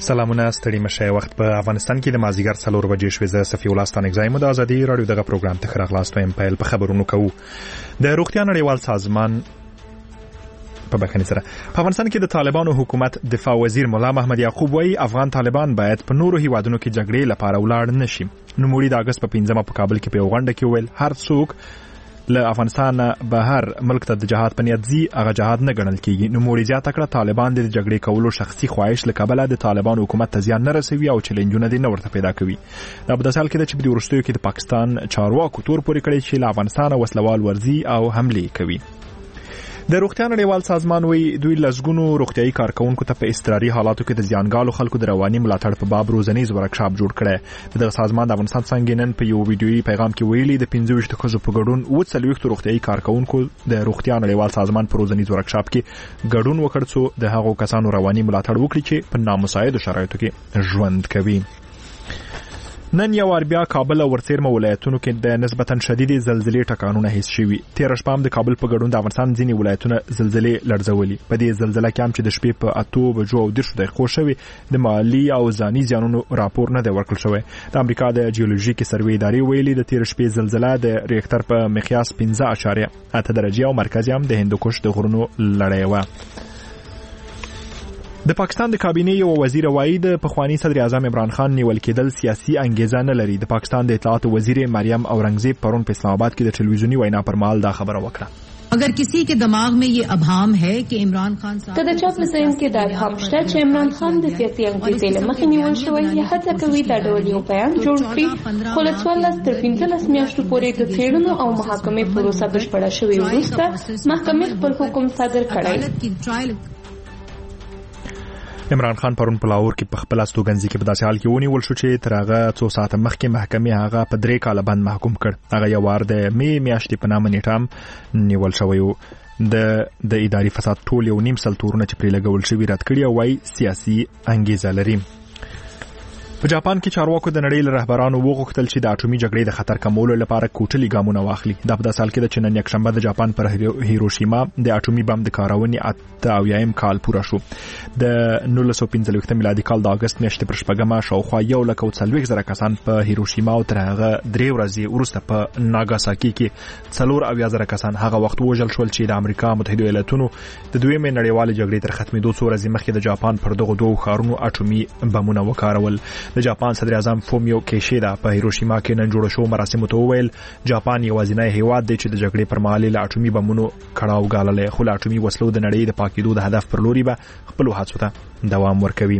سلامونه ستړي مشه وخت په افغانستان کې د مازیګر 4 بجې شوې ز صفي ولستان اگزایم د ازادي رادیو دغه پروګرام ته خراغلاست ویم په خبرونو کوو د روغتیا نړیوال سازمان په بخښنې سره په افغانستان کې د طالبانو حکومت دفاع وزیر مولا محمد یعقوب وایي افغان طالبان باید په نورو هیوادونو کې جګړې لپاره ولاړ نشي. نوموړي د اگست په 15 په کابل کې په غونډه کې ویل هر څوک له افغانستان بهر ملک ته د جهاد په نیت ځي هغه جهاد نه ګڼل کیږي. نوموړي زیاته کړه طالبان د جګړې کولو شخصي خواهش له کبله د طالبان حکومت ته زیان نه رسوي او چیلنجونه دې نه ورته پیدا کوي. دا په داسې حال کې ده چې په وروستیو کې د پاکستان چارواکو تور پورې کړی چې له افغانستان وسلوال ورزي او حملې کوي. د روغتیا نړیوال سازمان وی دوی لزګونو روغتيایي کارکونکو ته په استراري حالاتو کې د زیانګالو خلکو د رواني ملاتړ په باب روزنیز ورکشاپ جوړ کړي. د سازمان د افغانستان څنګه نن په یو ویډیويي پیغام کې ویلي د 25 ښځو په ګډون 40 روغتيایي کارکونکو د روغتیا نړیوال سازمان په روزنیز ورکشاپ کې ګډون وکړ څو د هغو کسانو رواني ملاتړ وکړي چې په نامساعد شرایطو کې ژوند کوي. نن یو بیا کابل او ورڅیرمه ولایتونو کې د نسبتا شدید زلزلې ټکانونه حس شوي. 13 شپه د کابل په ګډون د افغانستان ځینې ولایتونه زلزلې لړزولي. په دې زلزلې کې هم چې د شپې په 8 بجو او 10 دقیقو شوي د مالی او ځاني زیانونو راپور نه دی ورکړل شوی. د امریکا د جیولوژیکي سروې ادارې ویلي د 13 شپې زلزلہ د ریکټر په مقیاس 15.8 درجه او مرکز هم د هندوکش د غرونو لړۍ و. د پاکستان د کابینې یو وزیر وایي د پخوانی صدر اعظم عمران خان نیول کېدل سیاسي انګیزه نه لري. د پاکستان د اطلاعات وزیر مریم اورنګزیب پرون په اسلام آباد کې د ټلویزیونی وینا پر مهال دا خبره وکړه. اگر کسی کے دماغ میں یہ ابهام ہے کہ عمران خان صاحب کله چا په ذهن کې دا ابهام شته چې عمران خان د سیاسي انګیزې له مخې نیول شوی یا هڅه کوي دا ډول یو بیان جوړ کړي، خو له 14 تر 15 میاشتو پورې د څېړنو او محاکمې پروسه بشپړه شوې وروسته محکمې خپل حکم صادر کړی. عمران خان پرون په لاهور کې په خپل استوګنځي کې په داسې حال کې ونیول شو چې تر هغه 2 ساعته مخکې محکمې هغه په 3 کاله بند محکوم کړ. هغه یو وار د می میاشتې په نامه نیټه نیول شوی و. د اداري فساد ټول 1.5 سل تورونه چې پرې لګول شوی رد کړی او وايي سیاسي انګیزه لري. په جاپان کې چارواکو د نړۍ له رهبرانو وغوښتل چې د اټومي جګړې د خطر کمولو لپاره کوټلي ګامونه واخلي. دا په داسې حال کې چې نن یکشنبه د جاپان پر هیروشیما د اټومي بم د کارونې 88 کال پوره شو. د 1945 میلادي کال د اگست میاشتې پر شپږمه شاوخوا 140,000 کسان په هیروشیما او تر هغه 3 ورځې وروسته په ناګاساکي کې 4,000 کسان هغه وخت وژل شول چې د امریکا متحده ایالاتونو د دویمې نړیوالې جګړې تر ختمېدو څو ورځې مخکې د جاپان پر دغه دوه ښارونو اټومي بمونه وکارول. د جاپان صدر اعظم فومیو کیشیدا په هیروشیما کې نن جوړ شو مراسمو ته وویل جاپان یوازینی هیواد دی چې د جګړې پر مهال له اټومي بمونو کړهو ګاللې، خو له اټومي وسلو د نړۍ د پاکېدو د هدف پر لوري به خپل هڅو ته دوام ورکوي.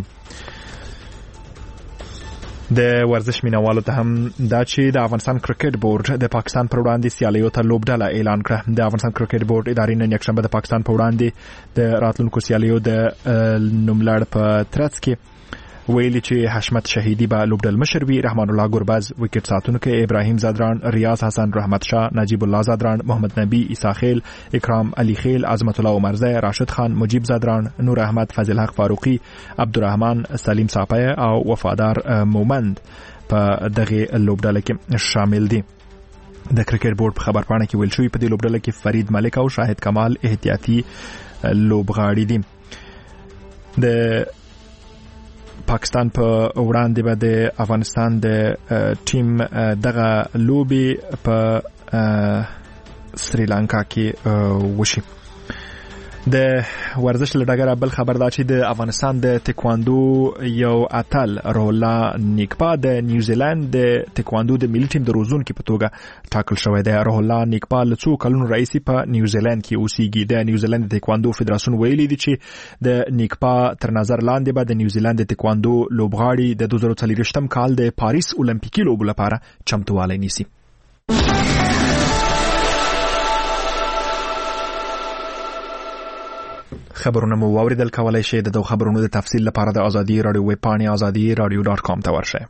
د ورزش مینوالو ته هم دا چې د افغانستان کرکټ بورډ د پاکستان پر وړاندې سیالیو ته لوبډله اعلان کړه. د افغانستان کرکټ بورډ ادارې نن یکشنبه د پاکستان پر وړاندې د راتلونکو سیالیو د نوملړ په ترڅ کې ویلي چې حشمت شهیدی به لوبډل مشر وي، رحمان الله ګربز وکټ ساتونکو، ابراهیم زادران، ریاض حسن، رحمت شاه، نجیب الله زادران، محمد نبی، عیسی خیل، اکرام علی خیل، عظمت الله عمرزی، راشد خان، مجیب زادران، نور احمد، فضل حق فاروقی، عبدالرحمن، سلیم صاپه او وفادار مومند په دغه لوبډله کې شامل دي. د کرکټ بورډ په خبرپاڼه کې ویل شوی په دې لوبډله کې فرید ملک او شاهد کمال احتیاطي لوبغاړي دي. د پاکستان په وړاندې به د افغانستان د ټیم دغه لوبي په سریلانکا کې وشي. د ورزش لډګر بل خبر دا چې د افغانستان د تکواندو یو اتل رولا نیکپا د نیوزیلند د تکواندو د ملي ټیم د روزون کې په توګه ټاکل شوی دی. رولا نیکپا له څو کلونو راځي په نیوزیلند کې اوسېږي. د نیوزیلند د تکواندو فدراسیون ویلي دی چې د نیکپا تر نظر لاندې به د نیوزیلند د تکواندو لوبغاړي د 2024 کال د پاریس اولمپیکي لوبو لپاره چمتووالی نیسي. خبرونه مو واوریدل، کولای شئ د خبرونو د تفصیل لپاره د ازادي رادیو ویب پاڼې azadiradio.com ته ورشئ.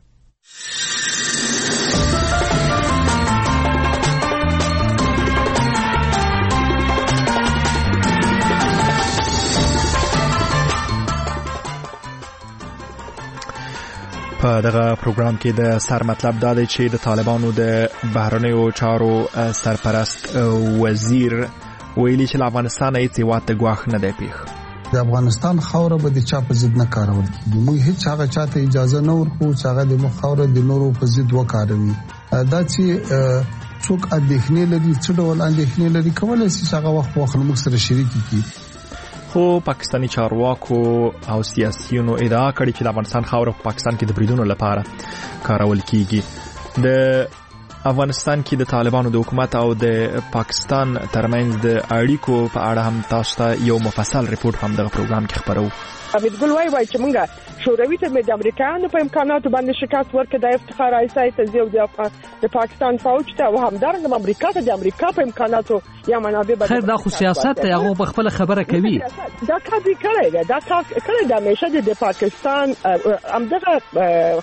په دغه پروګرام کې د سر مطلب دا دی چې د طالبانو د بهرنیو چارو سرپرست وزیر ویلي چې افغانستان هیڅ هیواد ته ګواښ نه دی پیښ. د افغانستان خاوره به د چا په ضد نه کارول کیږي. موږ هیڅ هغه چاته اجازه نه ورکوو چې هغه د موږ خاوره د نورو په ضد وکاروي. دا چې څوک اندېښنې لري، څه ډول اندېښنې لري، کولای شي هغه وخت موږ سره شریک کړي. خو پاکستاني چارواکو او سیاسيونو ادعا کړې چې د افغانستان خاوره په پاکستان کې د بریدونو لپاره کارول کیږي. د افغانستان کې د طالبانو د حکومت او د پاکستان ترمنځ د اړیکو په اړه هم تاسو ته یو مفصل ریپورت هم دغه پروګرام کې خبرو. امید ګل وایي چې موږ شوروي ته د امریکایانو په امکاناتو باندې شکست ورکړ، د افتخار ایسای ته زیو د پاکستان فوج ته او همدارنګه امریکا ته د امریکا په امکاناتو یا منابع باندې. خیر دا خو سیاست ته هغه په خپل خبره کوي. دا کار دی کړی دا کار کړی د همیشه د پاکستان همدغه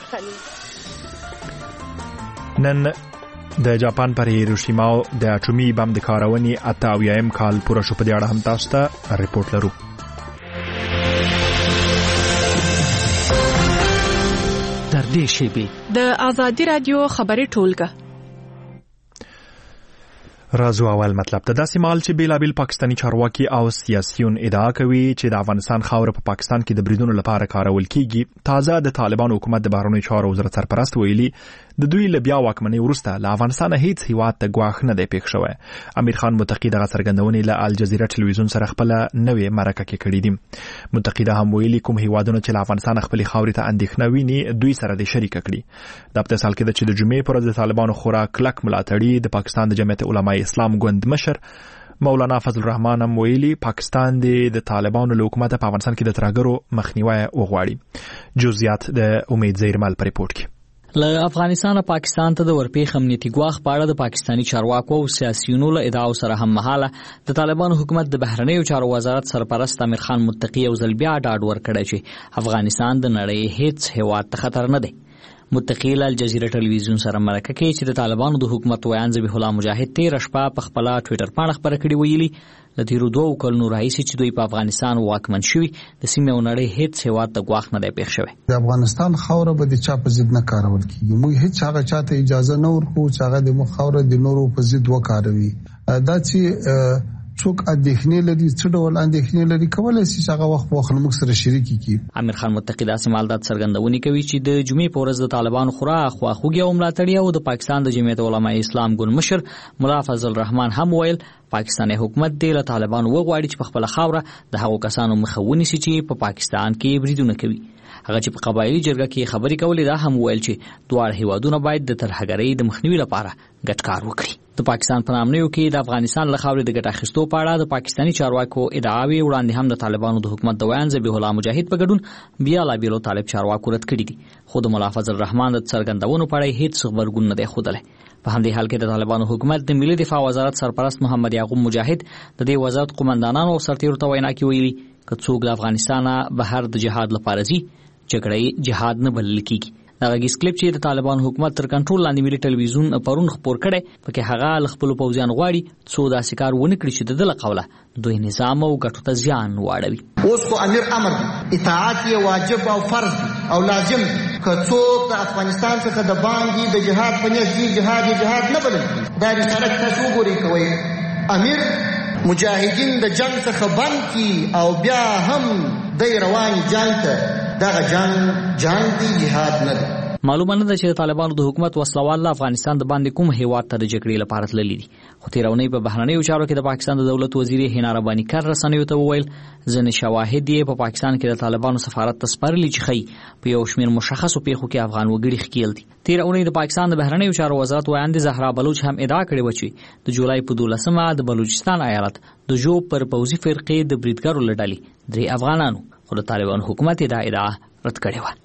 نن د جاپان پر هیروشیما د اټومي بم د کارونې 88م کال پوره شو. په دې اړه هم تاسو ته ریپورت لرو. در دې شیبې د آزادي رادیو خبري ټولګه رازو اول مطلب ته داسې مال چې بیلابیل پاکستانی چارواکي او سیاسيون ادعا کوي چې د افغانستان خاوره په پاکستان کې د بریدونو لپاره کارول کیږي. تازه د طالبانو حکومت د بهرنیو چارو وزارت سرپرست ویلي د دوی له بیا واکمنۍ وروسته له افغانستان هیڅ هیواد ته ګواښ نه دی پیښ شوی. امیر خان متقی دغه څرګندونې له الجزیره ټلویزیون سره خپل نوې مرکه کې کړې دي. متقی دا هم ویلي کوم هیوادونه چې له افغانستان خپل خاورې ته اندېښنه ویني دوی سره د شریک کړي. دا په مثال کې د چې د جمعې پر ورځ د طالبانو خورا کلک ملاتړي د پاکستان د جمعیت علماء اسلام ګوند مشر مولانا فضل الرحمن هم ویلي پاکستان د طالبانو له حکومت په افغانستان کې د ترهګرو مخنیوي وغواړي. جزئیات د امید زیرمل پر ریپورت کې. له افغانستان پاکستان ته د ورپېښ امنیتي ګواښ په اړه د پاکستاني چارواکو او سیاسيونو له ادعاو سره هم مهاله د طالبانو حکومت د بهرنیو چارو وزارت سرپرست امیر خان متقی یو ځل بیا ډاډ ورکړی چې افغانستان د نړۍ هیڅ هیواد ته خطر نه دی. متقی له الجزیره ټلویزیون سره مرکه کې چې د طالبانو د حکومت ویان ذبیح الله مجاهد تېره شپه په خپله ټویټر پاڼه خپره کړې ویلي د تیرو 2 کلونو راهیسې چې دوی په افغانستان واکمن شوي د سیمې او نړۍ هیڅ هیواد ته ګواښ نه دی پیښ شوی. د افغانستان خاوره به د چا په ضد نه کارول کیږي. موږ هیڅ هغه چاته اجازه نه ورکوو چې هغه د موږ خاوره د نورو په ضد وکاروي. دا چې څوک اندېښنې لري، څه ډول اندېښنې لري، کولای شي هغه وخت موږ سره شریک کړي. امیر خان متقی داسې مالدات څرګندونې کوي چې د جمعې په ورځ د طالبانو خورا خواخوږي او ملاتړي او د پاکستان د جمعیت علماء اسلام ګوند مشر مولا فضل الرحمن هم ویل پاکستاني حکومت د طالبانو وغواړي چې په خپل خاوره د هغو کسانو مخه ونیسي چې په پاکستان کې بریدونه کوي. هغه چې په قبایلی جرګه کې خبرې کولې دا هم ویل چې دواړه هیوادونه باید د ترهګرۍ د مخنیوي لپاره ګډ کار وکړي. د پاکستان په نامنیو کې د افغانستان له خاورې د ګټه اخیستو په اړه د پاکستاني چارواکو ادعاوې وړاندې هم د طالبانو د حکومت د ویان ذبیح الله مجاهد په ګډون بیا لا بیلو طالب چارواکو رد کړي دي. خو د مولا فضل الرحمن د څرګندونو په اړه هیڅ خبرګون نه دی ښودلی. په همدې حال کې د طالبانو حکومت د ملي دفاع وزارت سرپرست محمد یعقوب مجاهد د دې وزارت قومندانانو او سرتیرو ته وینا کې ویلي که څوک د افغانستان بهر د جهاد لپاره ځي جګړه جهاد نه بلل کیږي. دا غږیز کلیپ چې د طالبان حکومت تر کنټرول لاندې ملي ټلویزیون پرون خپور کړي پکې هغه ل خپل پوځیان غواړي څو داسې کار ونه کړي چې د دله قوله دوی نظام او ګټو ته زیان واړوي. اوس خو امیر امر اطاعت یې واجب او فرض او لازم که څوک د افغانستان څخه د باندې د جهاد په نیت دي جهاد نه بلل کیږي. دا رساله تاسو وګورئ کوي امیر مجاهدین د جنگ څخه بند کی او بیا هم د روان جنگ ته دغه جنگ دی جهاد نه دی. معلومه نه ده چې د طالبانو د حکومت وسلوال له افغانستان د باندې کوم هیواد ته د جګړې لپاره تللي دي. خو تېرونی په بهرنیو چارو کې د پاکستان د دولت وزیر هینا رباني کار رسنیو ته وویل ځینې شواهد یې په پاکستان کې د طالبانو سفارت ته سپارلي چې ښیي په یو شمېر مشخصو پیښو کې افغان وګړي ښکیل دي. تېرونی د پاکستان د بهرنیو چارو وزارت ویاندې زهرا بلوچ هم ادعا کړې وه چې د جولای په 12مه د بلوچستان ایالت د ژوب پر پوځي فرقې د بریدګرو له ډلې 3 افغانانو خو د طالبانو حکومت دا ادعا رد کړې وه.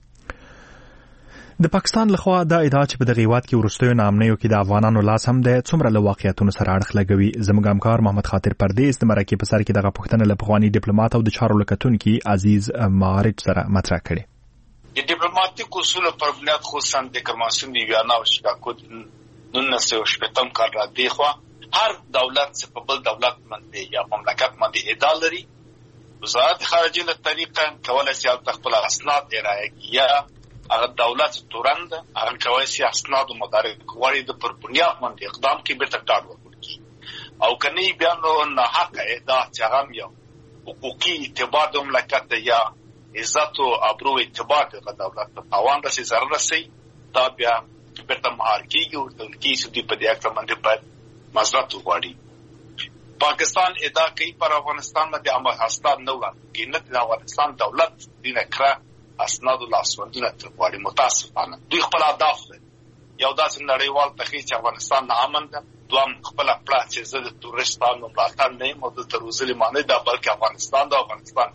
د پاکستان لخوا دا ادعا چې په دغه هیواد کې وروستیو نامنیو کې د افغانانو لاس هم د څومره له واقعیتونو سره اړخ لګوي. زموږ همکار محمد خاطر پردیس د مرکې په سر کې دغه پوښتنه له پخواني ډیپلوماټ او د چارو لکتونکي عزیز مارچ سره مطرح کړې. د ډیپلوماټیک اصولو پر بنیاد خصوصا د کرماسون ویانا او شکاکو 1980 کال را دی خو هر دولت چې په بل دولت باندې یا مملکت باندې ادعا لري وزارت خارجه له طریقه کولای شي خپل اسناد ارائه یا هغه دولت تورند هغه کوي چې اسناد او مدارک غواړي د پر بنیاد باندې اقدام کې به تکړه وکړي او کني بیا نو نه حق ادعا چې هغه یو حقوقي اعتبار د مملکت یا عزت او ابرو اعتبار د دولت په تاوان رسي ضرر رسي دا بیا بیرته مهار کیږي او د کیسې دی په دې اړه باندې په مزرعت وغواړي پاکستان ادعا کوي پر افغانستان باندې عمل هستان نه وړاندې نه د افغانستان دولت دینه کړه اسناد الله سوندونه غواړي متاسفانه دوی خپل اهداف یو داسې نړیوال تخیل چې افغانستان نه امن ده دوام خپل پلا چې زه د تورستانو ملاتړ نه یم او د تروزلي معنی دا بلکې افغانستان د افغانستان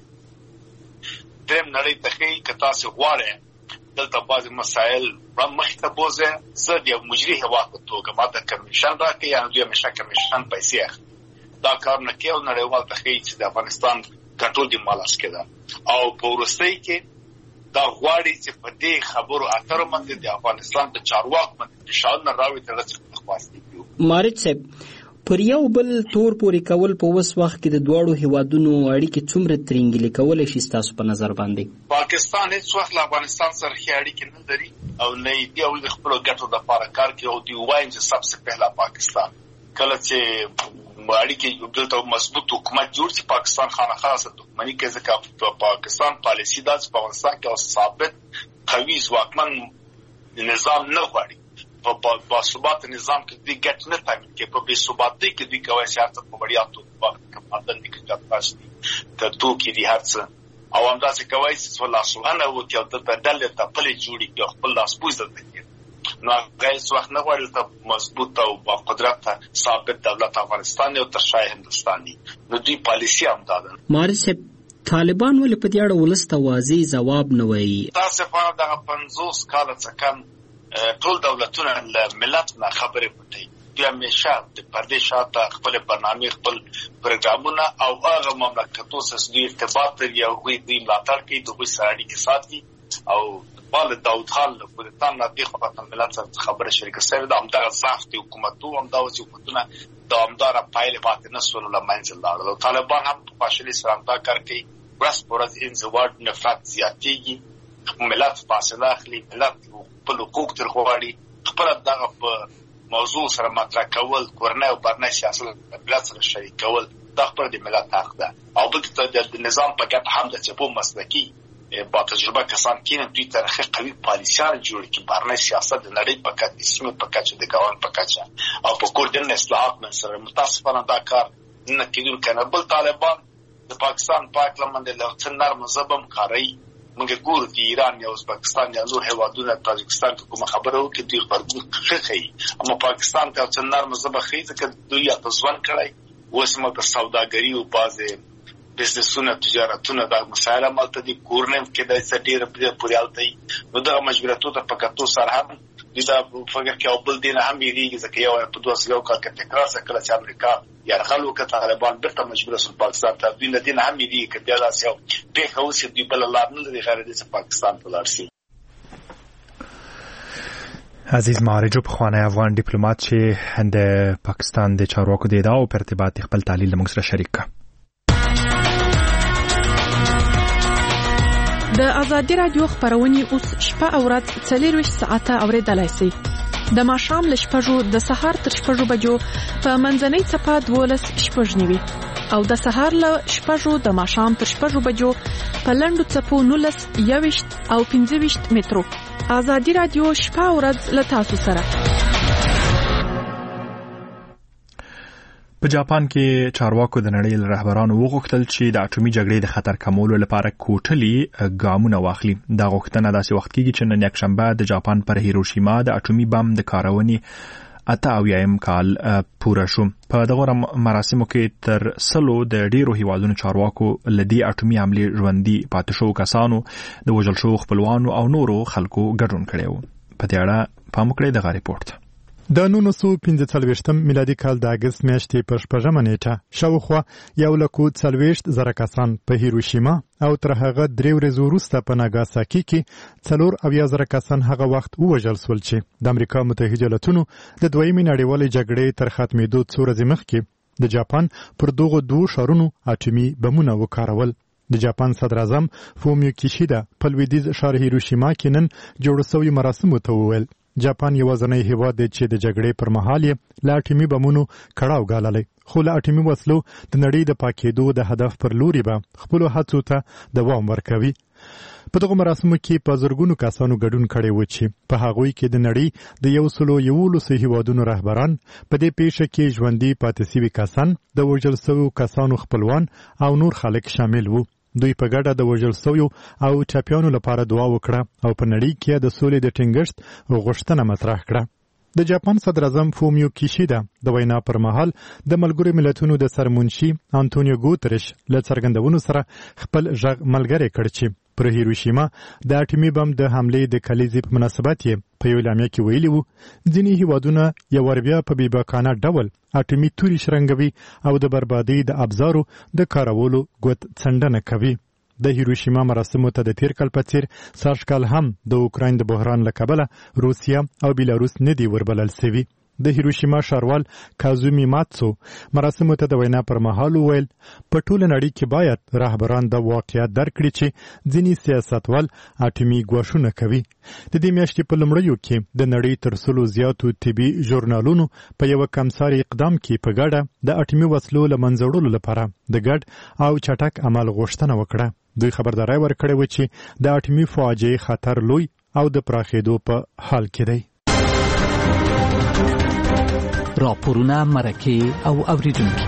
دیم نړۍ تخیل که تاسو غواړئ دلته بعض مسائل مخې ته بوزه زه د یو مجري هیواد په توګه ما د کمیشن راکړي یا دوی همیشه کمیشن پیسې اخلي دا کار نه کوي او نړیوال تخیل چې د افغانستان کنټرول دی مالاس کېده او په وروستۍ کې دا غواړي چې په دې خبرو اترو باندې د افغانستان د چارواکو باندې فشار نه راوړي تر څو خلاص کیږي مارج صاحب پر یو بل تور پوري کول په وس وخت کې د دوړو هیوادونو اړیکې څومره ترنګلې کولای شي تاسو په نظر باندې پاکستان هیڅ وخت له افغانستان سره اړیکې نه لري او نه دی او د خپل ګټو لپاره کار کوي او دی وايي چې سبسه پهلا پاکستان کله چې اړیکې دلته مضبوط حکومت جوړ شي پاکستان خامخا دښمنی کوي ځکه په پاکستان پالیسی د افغانستان کې او ثابت قوي ځواکمن نظام نه غواړي په ثبات نظام کې د ګټ نه تامین کې په بې ثباتۍ کې د کوي سیاست په وړیا توګه په بدن کې کاټاسي ته تو کې دي هرڅ او همداسې کوي چې الله سبحانه و تعالی د بدل ته خپل جوړي کې خپل لاس پوز درته نو غیر څوک نه غواړي ته مضبوط او با قدرت ثابت دولت افغانستان او تر شای هندستاني نو دوی پالیسی هم دادن مارس طالبان ولې په دې اړه ولسته واضح جواب نه وایي تاسو په دغه 50 کال څخه کم ټول دولتونه له ملت نه خبرې پټي دوی همیشه د پردې شاته خپل برنامه خپل پروګرامونه او هغه مملکتونو سره د ارتباط لري او دوی ملاتړ کوي دوی سره اړیکې ساتي او بل داود خان له پولیسان نه د خپل ملت سره خبره شریکه سره د امدار ضعف حکومتو امدار حکومتونه د امدار پایله پاتې نه سول له منځ لاړل طالبان هم په فاشلي سره امدا کوي ورس پورز انزواد نفرت زیاتېږي ملت فاصله اخلي ملت په حقوق تر غواړي خپل دغه په موضوع سره مطرح کول کورنۍ او برنامه سیاست ملت سره شریک کول د خپل د ملت حق ده او بلکې د نظام په ګټه هم د چپو مسلکی با تجربه کسان کینې دوی تاریخي قوي پالیسیان جوړ کړي برنامه سیاست د نړۍ په کچه اسمه په کچه د ګاون په کچه او په کوردن اصلاحات من سره متاسفانه دا کار نه کېدل کنه بل طالبان د پاکستان پاک لمنده له څنګه مذهبم کاری موږ ګورو د ایران یا ازبکستان یا نور هیوادونو تاجکستان کوم خبره وکړي دوی خبرګون کوي اما پاکستان ته څنګه مذهب خي ځکه دوی تاسوان کړای وسمه د سوداګری او بازه بزنسونه تجارتونه د مسایل مالته دي کورنم کې د سټیر پوریالتي نو د مجبوراتو د پکاتو سره هم دا فکر کې او بل دین هم یې ځکه یو په 200 کال کې تکرار سره چې امریکا یا خلکو کې طالبان بیرته مجبور سول پاکستان ته دوی دین هم یې کې بیا داسې په هوس دی بل لار نه لري غیر د پاکستان په لار شي عزیز مارجو په خوانه افغان ډیپلوماټ چې د پاکستان د چارواکو د ادعاو په ارتباط خپل تحلیل موږ سره شریک کړ د ازادي رادیو خبرونه اوس شپه او ورځ 24 ساعته اوریدلای شئ د ماښام ل شپږو د سهار تر شپږو بجو په منځنۍ صفه 12 شپږنیوي او د سهار ل شپږو د ماښام تر شپږو بجو په لندو صفو 19 21 او 25 مترو ازادي رادیو شپه او ورځ ل تاسو سره په جاپان کې چارواکو د نړۍ له رهبرانو وغوښتل چې د اټومي جګړې د خطر کمولو لپاره کوټلي ګامونه واخلي دا غوښتنه داسې وخت کېږي چې نن یکشنبه د جاپان پر هیروشیما د اټومي بم د کارونې 88 کال پوره شو په دغه مراسمو کې تر 100 د ډیرو هیوادونو چارواکو لدی اټومي حملې ژوندۍ پاتې شو کسانو د وژل شو خپلوانو او نورو خلکو ګډون کړي په دې اړه پام وکړئ دغه ریپورت د 1945 میلادي کال د اگست میاشتې په 14 نیټه شاوخوا 140,000 کسان په هیروشیما او تر هغه 3 ورځې وروسته په ناګاساکي کې 4,000 کسان هغه وخت وژل شول چې د امریکا متحده ایالاتونو د دویمې نړیوالې جګړې تر ختمېدو څو ورځې مخکې د جاپان پر دغو دوه ښارونو اټومي بمونه وکارول د جاپان صدر اعظم فومیو کیشیدا په لویدیځ ښار هیروشیما کې نن جوړ شوی مراسمو ته وویل جاپان یوازینی هیواد دی چې د جګړې پر مهال یې له اټومي بمونو کړاو ګاللی، خو له اټومي وسلو د نړۍ د پاکېدو د هدف پر لوري به خپلو هڅو ته دوام ورکوي. په دغه مراسمو کې په زرګونو کسانو ګډون کړی و چې په هغوی کې د نړۍ د 111 هیوادونو رهبران، په دې پیښه کې ژوندي پاتې سوي کسان، د وژل شویو کسانو خپلوان او نور خلک شامل وو. دوی په ګډه د وژل شویو او ټپیانو لپاره دعا وکړه او په نړۍ کې د سولې د ټینګښت غوښتنه مطرح کړه. د جاپان صدر اعظم فومیو کیشیدا د وینا پر مهال د ملګرو ملتونو د سرمنشي انټونیو ګوتریش له څرګندونو سره خپل غږ ملګری کړ چې پر هیروشیما د اټومي بم د حملې د کلیزې په مناسبت یې په یو اعلامیه کې ویلي وو ځینې هیوادونه یو ور بیا په بیباکانه ډول اټومي توري شرنګوي او د بربادۍ د ابزارو د کارولو ګوت څنډنه کوي. د هیروشیما مراسمو ته د تیر کال په څیر سږکال هم د اوکراین د بحران له کبله روسیا او بیلاروس نه دی وربلل سوي. د هیروشیما ښاروال کازومی ماتسو مراسمو ته د وینا پر مهال وویل په ټوله نړۍ کې باید رهبران د واقعیت درک کړي چې ځینې سیاستوال اټومي ګواښونه کوي. د دې میاشتې په لومړیو کې د نړۍ تر 100 زیاتو طبي ژورنالونو په یو کمساري اقدام کې په ګډه د اټومي وسلو له منځه وړلو لپاره د ګډ او چټک عمل غوښتنه وکړه. دوی خبرداري ورکړې و چې د اټومي فاجعې خطر لوی او د پراخېدو په حال کې دی. راپورونه، مرکې او اوریدونکي.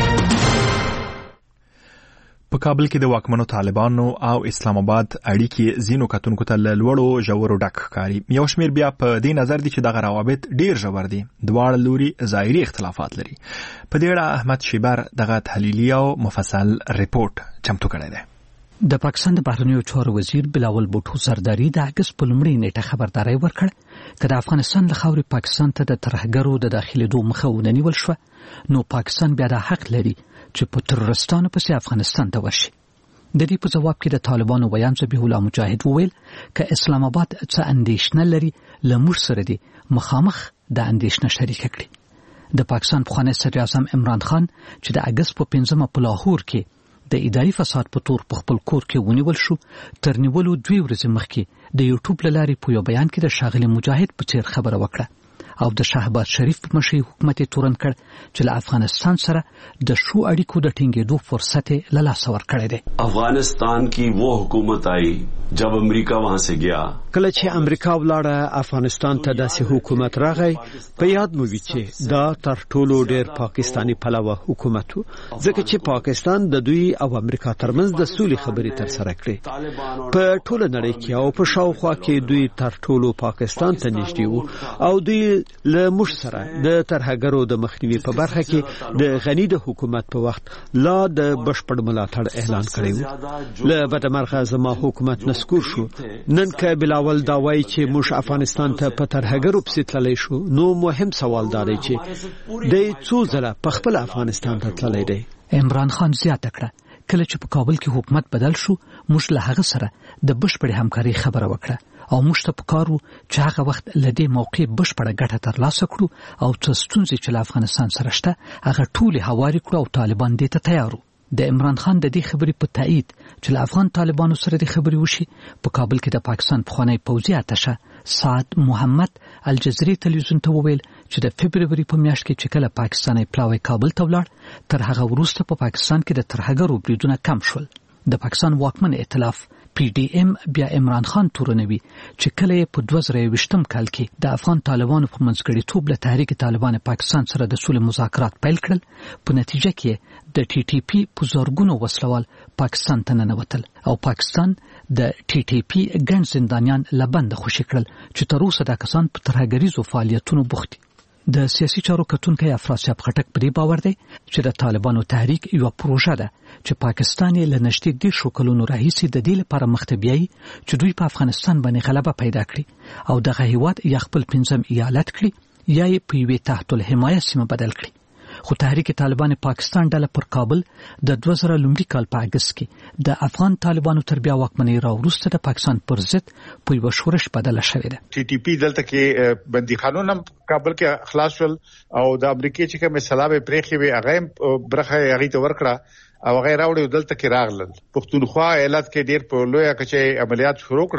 په کابل کې د واکمنو طالبانو او اسلام آباد اړیکې ځینو کتونکو ته له لوړو ژورو ډک ښکاري. یو شمېر بیا په دې نظر دي چې دغه روابط ډېر ژور دي. دواړه لوري ظاهري اختلافات لري. په دې اړه احمد شیبر دغه تحلیلي او مفصل ریپورت چمتو کړی دی. د پاکستان د بهرنیو چارو وزیر بلاول بوټو زرداری د اګست په لومړۍ نیټه خبرداري ورکړه چې د افغانستان له خاورې پاکستان ته د ترهګرو د داخلېدو مخه ونیول شوه، نو پاکستان بیا د حق لري چې په ترورستانو پسې افغانستان ته ورشي. د دې په جواب کې د طالبانو ویان ذبیح الله مجاهد وویل که اسلام آباد څه اندېښنه لري له موږ سره دي مخامخ د اندېښنه شریکه کړي. د پاکستان پخوانی صدر اعظم عمران خان چې د اګست په 5 په لاهور کې د اداري فساد په تور په خپل کور کې ونیول شو، تر نیولو 2 ورځې مخکې د یوټیوب له لارې په یو بیان کې د ښاغلي مجاهد په څیر خبره وکړه او د شهباز شریف په مشرۍ حکومت یې تورن کړ چې له افغانستان سره د شو اړیکو د ټینګېدو فرصت یې له لاسه ورکړی دی. افغانستان کی وہ حکومت آئی جب امریکا وہاں سے گیا. کله چې امریکا ولاړه افغانستان ته داسې حکومت راغی، په یاد مو وي چې دا تر ټولو ډېر پاکستاني پلوه حکومت و، ځکه چې پاکستان د دوی او امریکا ترمنځ د سولې خبرې ترسره کړې. په ټوله نړۍ کې او په شاوخوا کې دوی تر ټولو پاکستان ته نږدې وو او دوی له موږ سره د ترهګرو د مخنیوي په برخه کې د غني د حکومت په وخت لا د بشپړ ملاتړ اعلان کړی و. له بدمرغه زما حکومت نسکور شو. نن که بلاول دا وایي چې موږ افغانستان ته په ترهګرو پسې تللی شو، نو مهم سوال دا دی چې دی څو ځله په خپل افغانستان ته تللی دی. عمران خان زیاته کړه کله چې په کابل کې حکومت بدل شو، موږ له هغه سره د بشپړې همکارۍ خبره وکړه او موږ ته پکار وو چې هغه وخت له دې موقع بشپړه ګټه ترلاسه کړو او څه ستونزې چې له افغانستان سره شته هغه ټولې هوارې کړو او طالبان دې ته تیار وو. د عمران خان د دې خبرې په تایید چې له افغان طالبانو سره د خبرې وشي، په کابل کې د پاکستان پخوانی پوځي اتشه سعد محمد الجزیري تلویزیون ته وویل چې د فبروري په میاشت کې چې کله پاکستاني پلاوی کابل ته ولاړ، تر هغه وروسته په پاکستان کې د ترهګرو بریدونه کم شول. د پاکستان واکمن ائتلاف پی ډی ایم بیا عمران خان تورنوي چې کله یې په 2020 کال کې د افغان طالبانو په منځګړیتوب له تحریک طالبان پاکستان سره د سولې مذاکرات پیل کړل، په نتیجه کې د ټي ټي پی په زورګونو وسلوال پاکستان ته ننوتل او پاکستان د ټي ټي پی ګڼ زندانیان له بنده خوشي کړل چې تر اوسه دا کسان په ترهګریزو فعالیتونو بوخت دي. د سیاسي چارو کتونکی افراسیاب خټک په دې باور دی چې د طالبانو تحریک یو پروژه ده چې پاکستان یې له نږدې 10 کلونو راهیسې د دې لپاره مخ ته بیایي چې دوی په افغانستان باندې غلبه پیدا کړي او دغه هیواد یا خپل 5م ایالت کړي یا یې په یوې تحت الحمایه سیمه بدل کړي. خو تحریک طالبان پاکستان ډله پر کابل د 2000 لومړي کال په اګست کې د افغان طالبانو تر بیا واکمنۍ راوروسته د پاکستان پر ضد په یو شورش بدله شوې ده. ټي ټي پی دلته کې بندیخانونه کابل کې خلاص شول او د امریکای چې کوم سلابه پرېخي وي هغه برخه هغه ته ورکړه او هغه راوړي دلته کې راغلل. پښتونخوا ایالت کې ډېر په لویه کچې عملیات شروع کړل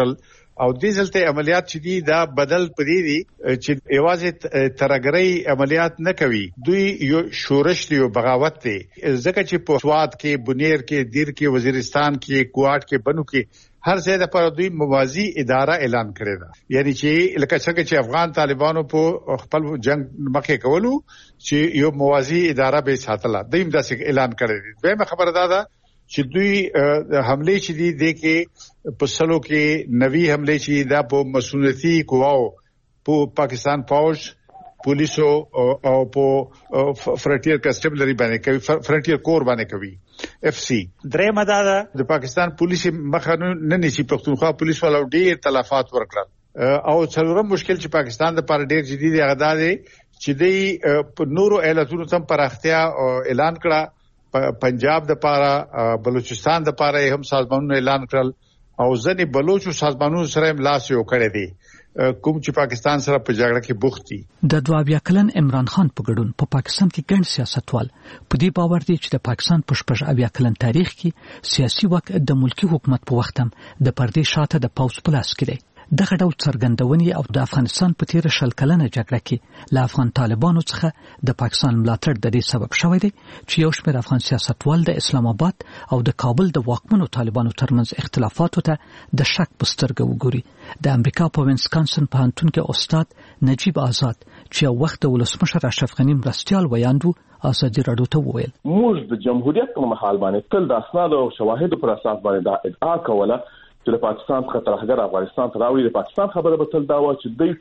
او دې ځلته عملیات چې دي دا بدل پدې دي چې یوازې ترګرۍ عملیات نه کوي، دوی یو شورش دی او بغاوت دی. ځکه چې په سواد کې، بنیر کې، دیر کې، وزیرستان کې، کوټ کې، بنو کې هر ځای د پر دوی موازی اداره اعلان کړی دا. یعنی چې لکه څنګه چې افغان طالبانو په خپل جنگ مخې کولو چې یو موازی اداره به ساتله، دوی داسې اعلان کړی دی. به خبره ده چې دوی حمله چې دي د کې په سلو کې نوي حمله چې دا په مسؤلیتي قواو په پاکستان فوج، پولیسو او په فرنټیر کانسټیبلری باندې کوي، فرنټیر کور باندې کوي FC. درېمه دا د پاکستان پولیس مخه نه نشي، پښتونخوا پولیس ولو ډېر تلفات ورکړل. او څلورم مشکل چې پاکستان د پر ډېر جدي دی هغه دی چې د په نورو ایالتونو تم پراختیا اعلان کړه. پنجاب د پاره، بلوچستان د پاره هم سازمانونو اعلان کړل او ځنې بلوچو سازمانونو سره هم لاس یو کړی دی کوم چې پاکستان سره په جګړه کې بوخت دي. د 22 کلن عمران خان په ګډون په پاکستان کې ګڼ سیاستوال په دې باور دي چې د پاکستان په 18 کلن تاریخ کې سیاسي واک د ملکی حکومت په وخت هم د پردې شاته د پاوس په لاس کې دی. دغه ډول څرګندونې او د افغانستان په تیر شل کلنه جګړه کې له افغان طالبانو څخه د پاکستان ملاتړ د دې سبب شوی دی چې یو شمېر افغان سیاستوال د اسلام آباد او د کابل د واکمنو طالبانو ترمنځ اختلافاتو ته د شک په سترګه وګوري. د امریکا په وینسکانسن پوهنتون کې استاد نجیب آزاد چې یو وخت د ولسمشر اشرف غنی مرستیال ویاندو ازادي راډیو ته وویل موږ د جمهوریت په محل باندې تل د اسناد او شواهد پر اساس باندې دا ادعا کوله چې د پاکستان څخه ترهګر افغانستان ته راوړي. د پاکستان خبره به تل دا و چې دوی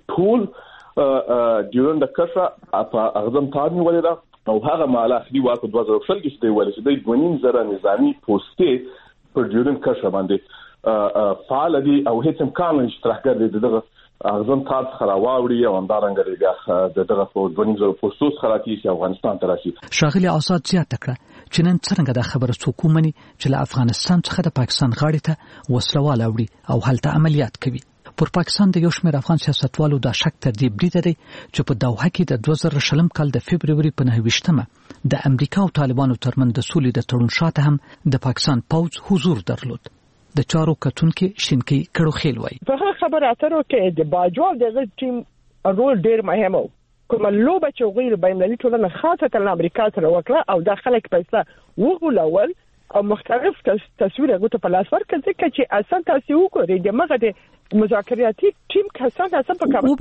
ټول ډیورنډ کرښه په اغزم تار نیولې ده او هغه مال اخلي واک 2000 کې دی ولې چې دوی 2.5 نظامی پوسټې پر ډیورنډ کرښه باندې فعال دي او هیڅ امکان نشته ترهګر دي دغه اغزم تار څخه راوړي او همدارنګه بیا دغه په 2.5 پوسټو څخه راځي افغانستان ته راشي. شاغلي آزاد زیاته کړه چې نن څنګه د خبره څوک ومني چې له افغانستان څخه د پاکستان غاړې ته وسلوال اوړي او هلته عملیات کوي. پر پاکستان د یو شمېر افغان سیاستوالو د شک تر دې بریده دی چې په دوحه کې د 2000 کال د فبرवरी په 9 د امریکا او طالبانو ترمنځ د سولې د تړون شاته هم د پاکستان پوځ حضور درلود. د چارو کتونکو شینکی کړو خیل وای په خبره اترو کې د باجوال د ټیم رول ډیر مهم و. کوم لوبه چې غیر بینالمللي ټولنه خاصه د امریکا سره وکړه او د خلک پیسې وغولول او مختلف تصویر غوته په لاس ورکړ ځکه چې اصل تاسو وګورئ د مغه د مذاکراتي ټیم کسان اصل په کابل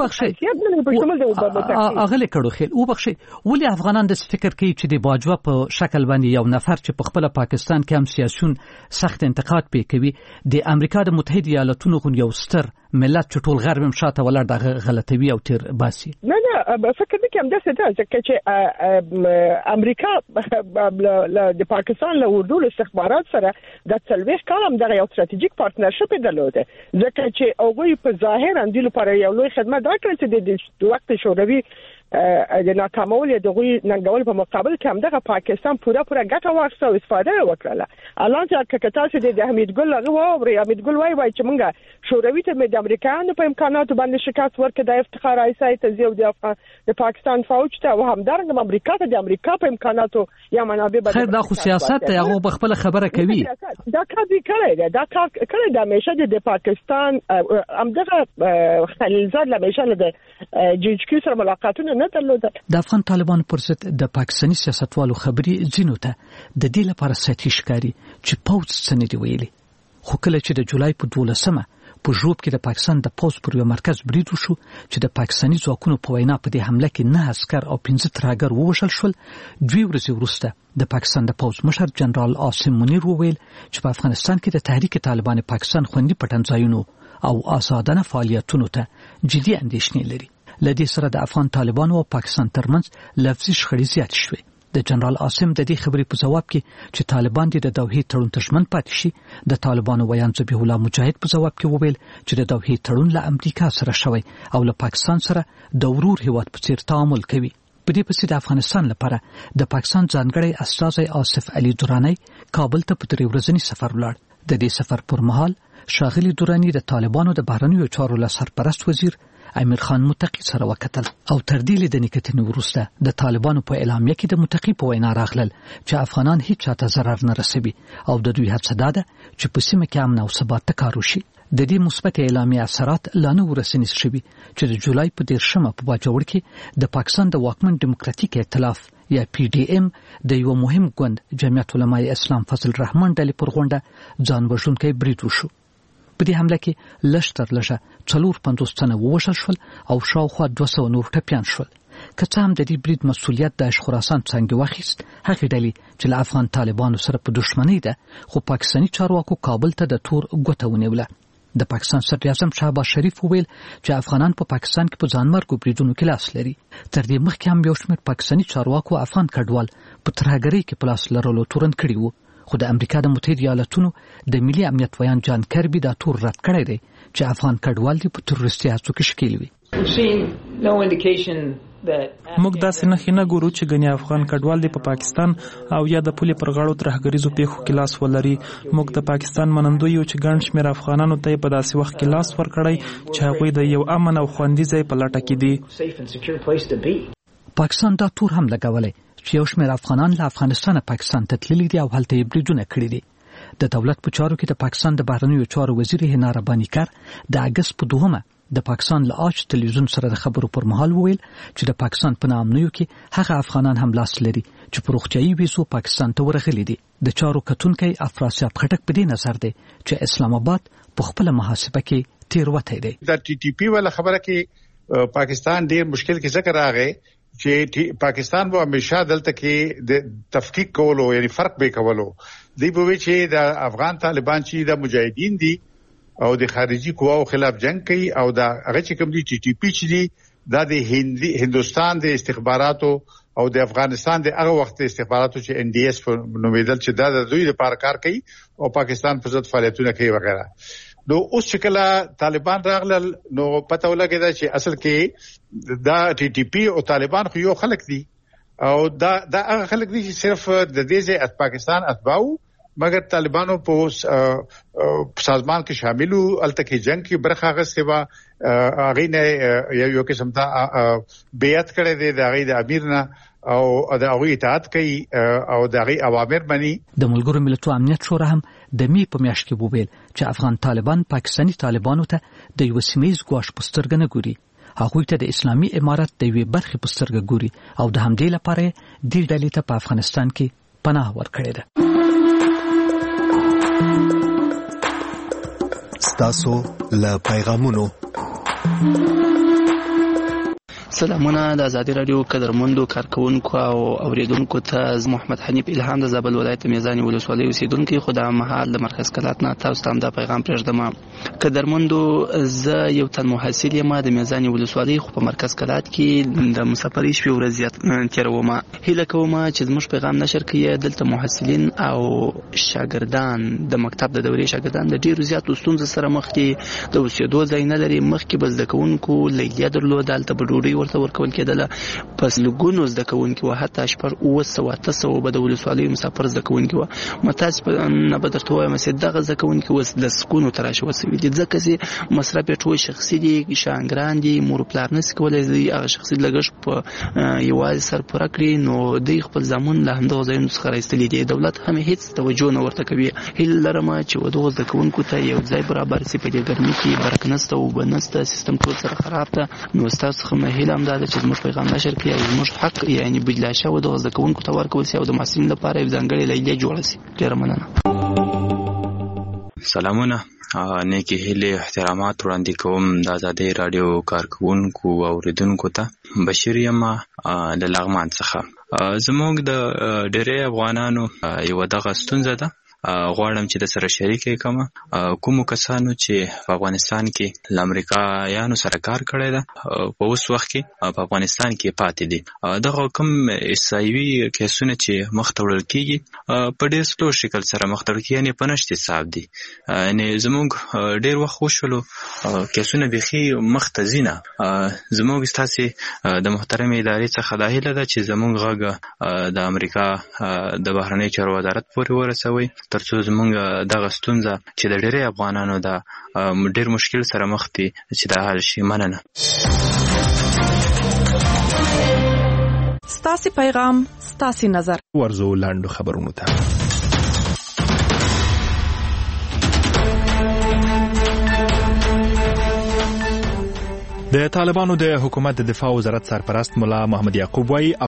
اغله کړو خیل او بخشي ولې افغانان د فکر کوي چې د باجوا په شکل باندې یو نفر چې په خپل پاکستان کې هم سیاسيون سخت انتقاد کوي د امریکا د متحده ایالاتونو غو یو ستر ملت چې ټول غرب هم شاته ولاړ د غلطوي او تیر باسي. نه فکر دې کوم داسې ده ځکه چې امریکا د پاکستان له اردو استخبارات سره د تلويخ کالم دغه یو ستراتیژیک پارتنرشپ درلوده ځکه چې اوغوی په ظاهر اندی لپاره یو لوی خدمت درکړل چې د وخت شوروي د ناکامول د غوی ننګول په مقابل کې هم دغه پاکستان پوره ګټه واخیسته او استفاده وکړه. الان چې کتاسه د حمید ګل هغه او حمید ګل وای چې مونږه شوروي ته د امریکایانو په امکاناتو باندې شکایت ورکړ د افتخار ایسای ته زیو د پاکستان فوج ته او همدارنګه امریکا ته د امریکا په امکاناتو یا منابع بدل خیر دا خو سیاست ته هغه په خپل خبره کوي دا کار دی کړی د همیشه د پاکستان همدغه خلیلزاد همیشه د جیجکیو سره ملاقاتونه د افغان طالبانو پر ضد د پاکستاني سیاستوالو خبري ځینو ته د دې لپاره ساتي ښکاری چې پوز څنګه دی ویلي. خو کله چې د جولای په 12 په ژوب کې د پاکستان د پوز پر یو مرکز برید وشو چې د پاکستاني ځواکونو په وینا په دې حمله کې 9 عسكر او 15 ترهګر ووژل شول. 2 ورځې وروسته د پاکستان د پوز مشر جنرال عاصم منیر وویل چې په افغانستان کې د تحریک طالبان پاکستان خوندي پټنځایونو او آزادانه فعالیتونو ته جدي اندېښنې لري. لدې سره د افغان طالبانو او پاکستان ترمنځ لفظي شخړې زیات شوې. د جنرال عاصم د دې خبرې په جواب کې چې طالبان د دوحې تړون ته ژمن پاتې شي، د طالبانو ویان ذبیح الله مجاهد په جواب کې وویل چې د دوحې تړون له امریکا سره شوی او له پاکستان سره د ورور هیواد په څیر تعامل کوي. په دې پسې د افغانستان لپاره د پاکستان ځانګړی استازی آصف علي دورانی کابل ته په 3 ورځنی سفر ولاړ. د دې سفر پر مهال شاغلي دورانی د طالبانو د بهرنیو چارو له سرپرست وزیر امیر خان متقی سره وکتل او تر دې لیدنې کتنې وروسته د طالبانو په اعلامیه کې د متقی په وینا راغلل چې افغانان هیڅ چاته ضرر نه رسوي او د دوی هڅه ده چې په سیمه کې امن او ثبات ته کار وشي. د دې مثبت اعلامیه اثرات لا نه ورسنیز شوي چې د جولای په 10 په باجوړ کې د پاکستان د واکمن ډیموکراتیک ائتلاف یا PDM د یو مهم ګوند جمعیت علماء اسلام فضل الرحمن ډلې پر غونډه ځان وژونکی برید وشو. په دې حمله کې لشتر لږه 450 تنه ووژل شول او شاوخوا 200 نور ټپیان شول. که څه هم د دې برید مسؤلیت د خراسان څنګه واخیست، هغه ډلې چې له افغان طالبانو سره په دښمنۍ ده خو پاکستاني چارواکو کابل ته د تور ګوته ونیوله. د پاکستان صدر اعظم شهباز شریف وویل چې افغانان په پاکستان کې په ځانمرګو بریدونو کې لاس لري. تر دې مخکې هم یو شمېر پاکستاني چارواکو افغان کډوال په ترهګرۍ کې په لاس لرلو تورن کړي وو، خو د امریکا د متحده ایالاتونو د ملي امنیت ویان جان کربي دا تور رد کړی دی چې افغان کډوال دي په تروریستي هڅو کې شکیل وي. موږ داسې نښې نه ګورو چې ګنې افغان کډوال دی په پاکستان او یا د پولې پر غاړو ترهګریزو پیښو کې لاس ولري. موږ د پاکستان منندوی یو چې ګڼ شمېر افغانانو ته په داسې وخت کې لاس ورکړی چې هغوی د یو امن او خوندي ځای په لټه کې دي. پاکستان دا تور هم لګولی چې یو شمېر افغانان له افغانستانه پاکستان ته تللي دي او هلته یې بریدونه کړي دي. د دولت په چارو کې د پاکستان د بهرنیو چارو وزیر هنا رباني کار د اګست په 2 د پاکستان له آج تلویزیون سره د خبرو پر مهال وویل چې د پاکستان په نامنیو کې هغه افغانان هم لاس لري چې په روغتیايي ویزو پاکستان ته ورغلي دي. د چارو کتونکي افراسیاب خټک په دې نظر دی چې اسلام آباد په خپل محاسبه کې تیروتی دی. د TTP ولا خبره کې پاکستان ډیر مشکل کې ذکر راغی چې پاکستان به همیشه دلته کې د تفکیک کولو یعنی فرق به کولو دی به چې د افغان طالبان چې د مجاهدین دي او د خارجي قواو خلاف جنگ کوي او دا هغه چې کوم دي TTP چې دي دا د هندوستان د استخباراتو او د افغانستان د هغه وخت استخباراتو چې NDS په نومیدل چې دا د دوی لپاره کار کوي او پاکستان په ضد فعالیتونه کوي وغیرہ. نو اوس چې کله طالبان راغلل نو پته ولګیدا چې اصل کې دا TTP او طالبان خو یو خلک دي او دا هغه خلک دي چې صرف د دې ځای پاکستان اتباعو مگر طالبانو په سازمان کې شاملو الته کې جنگ کې برخه غسته وا هغه نه یو قسم ته بیعت کړی دی د هغه د امیر نه او د هغه اطاعت کوي او د هغه اوامر مني. د ملګرو ملتونو امنیت شورا هم د می په میاشت کې وویل چې افغان طالبان پاکستاني طالبانو ته د یو سیمایي ګواښ په سترګه نه ګوري، هغوی ته د اسلامي امارت د یوې برخې په سترګه ګوري او د همدې لپاره دې ډلې ته په افغانستان کې پناه ورکړې ده. ستاسو له پیغامونو سلامونه د ازادي رادیو قدرمندو کارکونکو او اوریدونکو ته محمد حنیف الهام د زابل ولایت میزانی ولسوالۍ اوسیدونکو خو د مهال د مرکز کلات نه تاسو ته دا پیغام پرېږدم. قدرمندو زه یو تن محصل یم د میزانی ولسوالۍ خو په مرکز کلات کې د مسافرۍ شپې ورځ تیروم. هیله کوم چې زموږ پیغام نشر کړئ. دلته محصلین او شاګردان د مکتب د دورې شاګردان د ډیرو زیاتو ستونزو سره مخ دي. د اوسېدو ځای نه لري. مخکې به زده کوونکو لیلیه درلوده، هلته به ډوډۍ ورکول کېدله. پس لګونو زده کوونکي و حتی 800 به د ولسوالیو مسافر زده کوونکي و. متاسفانه به درته وایم چې دغه زده کوونکي اوس د سکونو ته راشوي دي ځکه چې مصرف یې ټول شخصي دي، شاګردان دي، مور پلار نشي کولی هغه شخصي لګښت په یوازې سر پوره کړي. نو دوی خپل ځامن له همدغه ځایونو څخه راایستلي دي. دولت هم هیڅ توجه نه ورته کوي. هیله لرم چې دغه زده کوونکو ته یو ځای برابر شي. په دې ګرمۍ کې برق نشته، اوبه نشته، سیستم ټول سره خراب ده. نو ستاسو څخه مې هیله همدا ده چې زموږ پیغام نشر کړئ او زموږ حق یعنی بدلا شوی د زده کوونکو ته ورکول شي او د محصلینو لپاره یو ځانګړی لیلیه جوړه شي. ډېره مننه. سلامونه، نیکی هیله احترامات وړاندې کوم د ازادي رادیو کارکونکو او اوریدونکو ته. بشیر یم د لغمان څخه. زموږ د ډېری افغانانو یو دغه ستونزه ده، غواړم چې د سره شریکې کوم کوم کسانو چې په افغانستان کې له امریکایانو سره کار کړی ده په اوس وخت کې په افغانستان کې پاتې دي. دغه کوم احصایوي کیسونه چې مخ ته وړل کېږي په ډېر سلو شکل سره مخ ته وړل کېږي، یعنې په نشت حساب دي. یعنې زموږ ډېر وخت وشولو کیسونه بیخي مخ ته ځي نه. زموږ ستاسې د محترمې ادارې څخه دا هیله ده چې زموږ غږ د امریکا د بهرنیو چارو وزارت پورې ورسوي ترڅو زموږ دغه ستونزه چې د ډېری افغانانو د ډېر مشکل سره مخ دي چې دا حل شي. مننه. ستاسو پیغام، ستاسو نظر. ورزو لاندو خبرونو ته. د طالبانو د حکومت د دفاع وزارت سرپرست مولا محمد یعقوب وايي